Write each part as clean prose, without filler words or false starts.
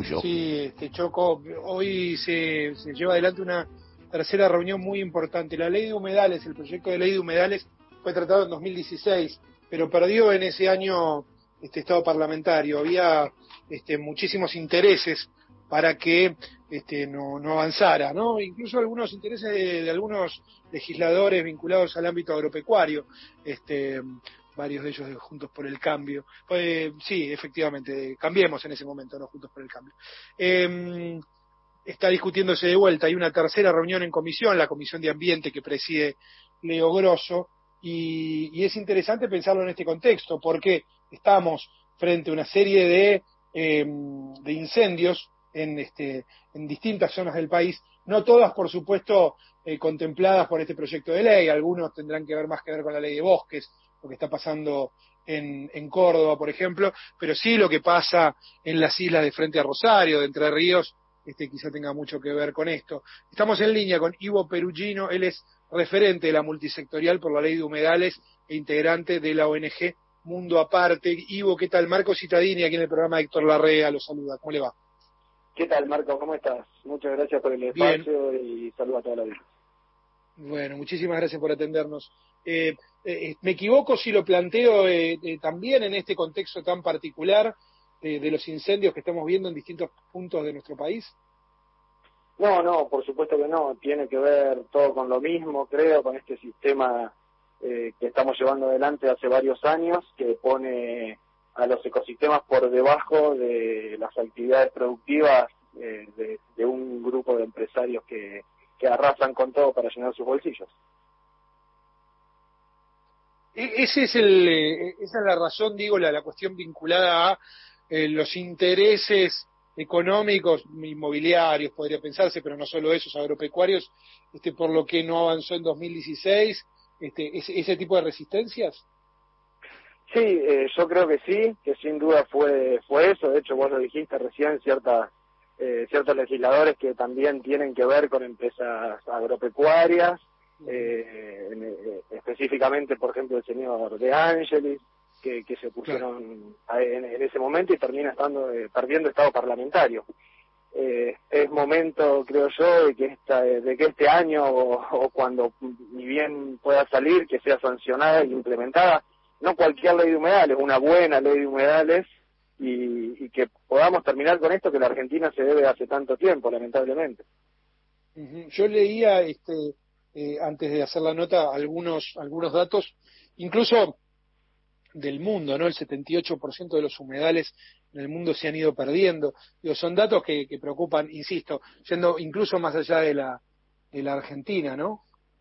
tuyo. Sí, Choco, hoy se lleva adelante una tercera reunión muy importante. La ley de humedales, el proyecto de ley de humedales fue tratado en 2016, pero perdió en ese año estado parlamentario. Había muchísimos intereses para que no avanzara, ¿no? Incluso algunos intereses de algunos legisladores vinculados al ámbito agropecuario, varios de ellos de Juntos por el Cambio. Sí, efectivamente, Cambiemos en ese momento, no Juntos por el Cambio. Está discutiéndose de vuelta, hay una tercera reunión en comisión, la Comisión de Ambiente que preside Leo Grosso, y es interesante pensarlo en este contexto, porque estamos frente a una serie de incendios en distintas zonas del país, no todas, por supuesto, contempladas por este proyecto de ley. Algunos tendrán que ver más que ver con la ley de bosques, lo que está pasando en Córdoba, por ejemplo, pero sí lo que pasa en las islas de frente a Rosario, de Entre Ríos, quizá tenga mucho que ver con esto. Estamos en línea con Ivo Perugino, él es referente de la multisectorial por la ley de humedales e integrante de la ONG Mundo Aparte. Ivo, ¿qué tal? Marco Cittadini, aquí en el programa Héctor Larrea, lo saluda. ¿Cómo le va? ¿Qué tal, Marco? ¿Cómo estás? Muchas gracias por el espacio. Bien. Y saludo a toda la vida. Bueno, muchísimas gracias por atendernos. ¿Me equivoco si lo planteo también en este contexto tan particular de los incendios que estamos viendo en distintos puntos de nuestro país? No, por supuesto que no. Tiene que ver todo con lo mismo, creo, con este sistema que estamos llevando adelante hace varios años, que pone a los ecosistemas por debajo de las actividades productivas de un grupo de empresarios que arrasan con todo para llenar sus bolsillos. Esa es la razón, digo, la cuestión vinculada a los intereses económicos, inmobiliarios, podría pensarse, pero no solo esos, agropecuarios, por lo que no avanzó en 2016, ese tipo de resistencias. Sí, yo creo que sí, que sin duda fue eso. De hecho, vos lo dijiste recién, ciertos legisladores que también tienen que ver con empresas agropecuarias, específicamente, por ejemplo, el señor De Angelis, que se pusieron en ese momento y termina perdiendo estado parlamentario. Es momento, creo yo, de que este año o cuando ni bien pueda salir, que sea sancionada e implementada, no cualquier ley de humedales, una buena ley de humedales, y que podamos terminar con esto que la Argentina se debe hace tanto tiempo, lamentablemente. Yo leía antes de hacer la nota algunos datos, incluso del mundo, ¿no? El 78% de los humedales en el mundo se han ido perdiendo. Son datos que preocupan, insisto, yendo incluso más allá de la Argentina, ¿no?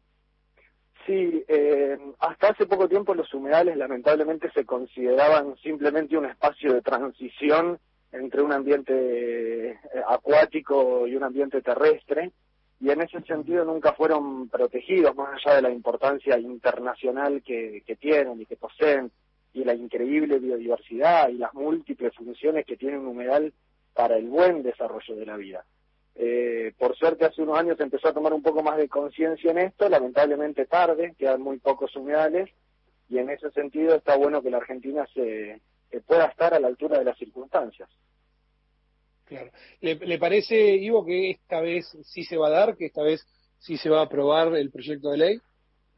Sí, hasta hace poco tiempo los humedales lamentablemente se consideraban simplemente un espacio de transición entre un ambiente acuático y un ambiente terrestre, y en ese sentido nunca fueron protegidos, más allá de la importancia internacional que tienen y que poseen, y la increíble biodiversidad y las múltiples funciones que tiene un humedal para el buen desarrollo de la vida. Por suerte hace unos años se empezó a tomar un poco más de conciencia en esto, lamentablemente tarde, quedan muy pocos humedales, y en ese sentido está bueno que la Argentina se pueda estar a la altura de las circunstancias. Claro. ¿Le parece, Ivo, que esta vez sí se va a dar, que esta vez sí se va a aprobar el proyecto de ley?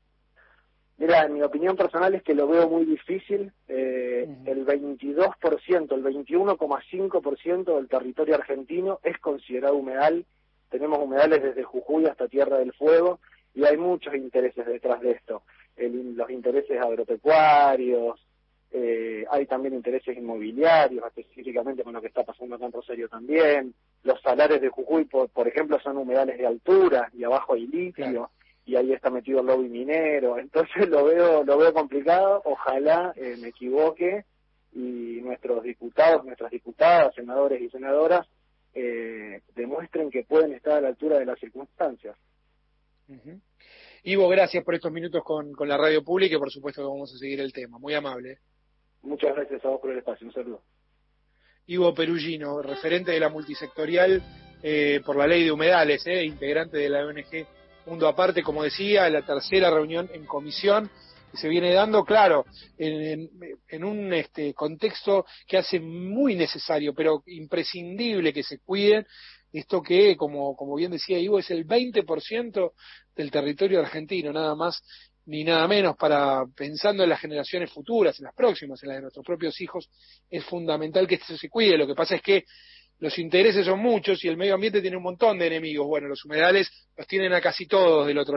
Mira, en mi opinión personal es que lo veo muy difícil. El 22%, el 21,5% del territorio argentino es considerado humedal. Tenemos humedales desde Jujuy hasta Tierra del Fuego, y hay muchos intereses detrás de esto. Los intereses agropecuarios, hay también intereses inmobiliarios, específicamente con lo que está pasando acá en Rosario también. Los salares de Jujuy, por ejemplo, son humedales de altura, y abajo hay litio. Claro. Y ahí está metido el lobby minero, entonces lo veo complicado. Ojalá me equivoque y nuestros diputados, nuestras diputadas, senadores y senadoras demuestren que pueden estar a la altura de las circunstancias. Ivo, gracias por estos minutos con la radio pública, y por supuesto que vamos a seguir el tema. Muy amable. Muchas gracias a vos por el espacio, un saludo. Ivo Perugino, referente de la multisectorial por la ley de humedales, integrante de la ONG Mundo Aparte, como decía, la tercera reunión en comisión. que se viene dando, claro, en un contexto que hace muy necesario, pero imprescindible que se cuiden, esto que, como bien decía Ivo, es el 20% del territorio argentino, nada más ni nada menos, para pensando en las generaciones futuras, en las próximas, en las de nuestros propios hijos, es fundamental que esto se cuide. Lo que pasa es que los intereses son muchos y el medio ambiente tiene un montón de enemigos. Bueno, los humedales los tienen a casi todos del otro